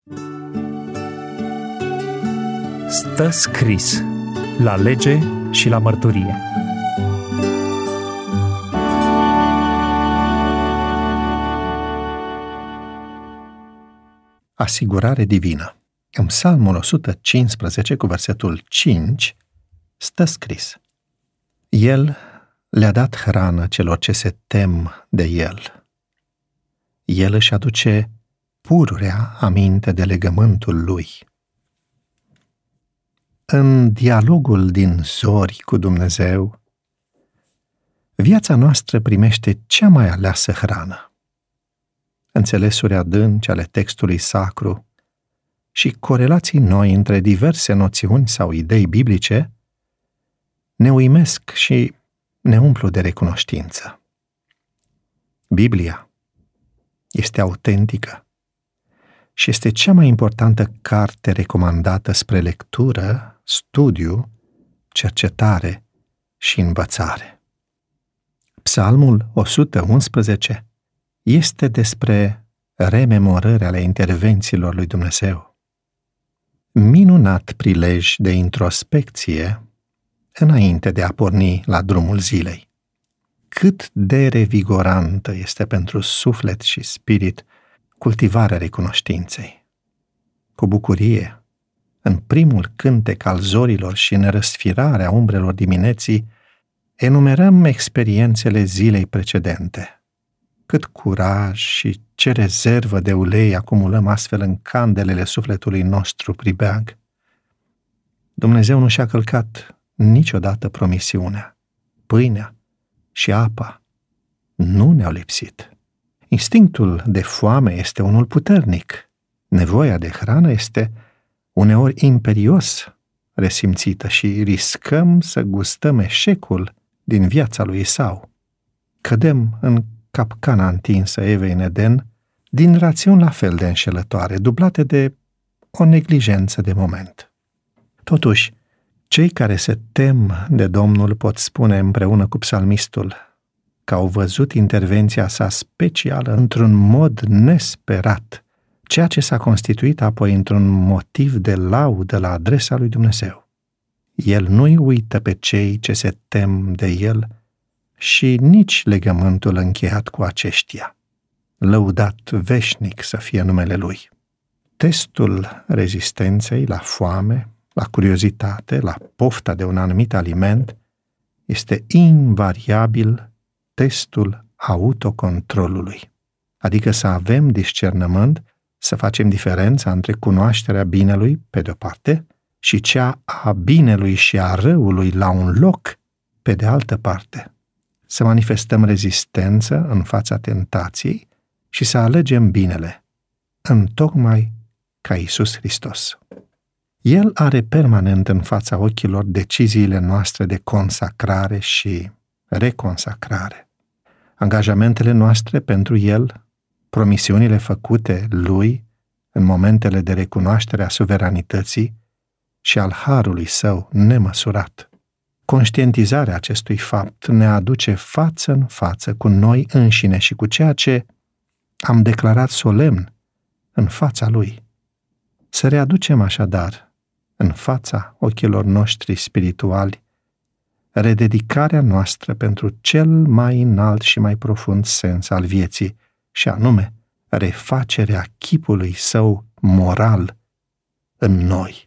Stă scris la lege și la mărturie. Asigurare divină. În Psalmul 115, cu versetul 5, stă scris: El le-a dat hrană celor ce se tem de El. El își aduce pururea aminte de legământul Lui. În dialogul din zori cu Dumnezeu, viața noastră primește cea mai aleasă hrană. Înțelesuri adânci ale textului sacru și corelații noi între diverse noțiuni sau idei biblice ne uimesc și ne umplu de recunoștință. Biblia este autentică și este cea mai importantă carte recomandată spre lectură, studiu, cercetare și învățare. Psalmul 111 este despre rememorări ale intervențiilor lui Dumnezeu. Minunat prilej de introspecție înainte de a porni la drumul zilei. Cât de revigorantă este pentru suflet și spirit cultivarea recunoștinței. Cu bucurie, în primul cântec al zorilor și în răsfirarea umbrelor dimineții, enumerăm experiențele zilei precedente. Cât curaj și ce rezervă de ulei acumulăm astfel în candelele sufletului nostru pribeag. Dumnezeu nu și-a călcat niciodată promisiunea. Pâinea și apa nu ne-au lipsit. Instinctul de foame este unul puternic. Nevoia de hrană este uneori imperios resimțită și riscăm să gustăm eșecul din viața lui Esau. Cădem în capcana întinsă Evei în Eden din rațiuni la fel de înșelătoare, dublate de o neglijență de moment. Totuși, cei care se tem de Domnul pot spune împreună cu psalmistul că au văzut intervenția sa specială într-un mod nesperat, ceea ce s-a constituit apoi într-un motiv de laudă la adresa lui Dumnezeu. El nu-i uită pe cei ce se tem de El și nici legământul încheiat cu aceștia. Lăudat veșnic să fie numele Lui. Testul rezistenței la foame, la curiozitate, la pofta de un anumit aliment, este invariabil testul autocontrolului. Adică să avem discernământ, să facem diferența între cunoașterea binelui, pe de-o parte, și cea a binelui și a răului la un loc, pe de altă parte. Să manifestăm rezistență în fața tentației și să alegem binele, întocmai ca Iisus Hristos. El are permanent în fața ochilor deciziile noastre de consacrare și reconsacrare. Angajamentele noastre pentru El, promisiunile făcute Lui în momentele de recunoaștere a suveranității și al harului Său nemăsurat. Conștientizarea acestui fapt ne aduce față în față cu noi înșine și cu ceea ce am declarat solemn în fața Lui. Să readucem așadar în fața ochilor noștri spirituali rededicarea noastră pentru cel mai înalt și mai profund sens al vieții, și anume refacerea chipului Său moral în noi.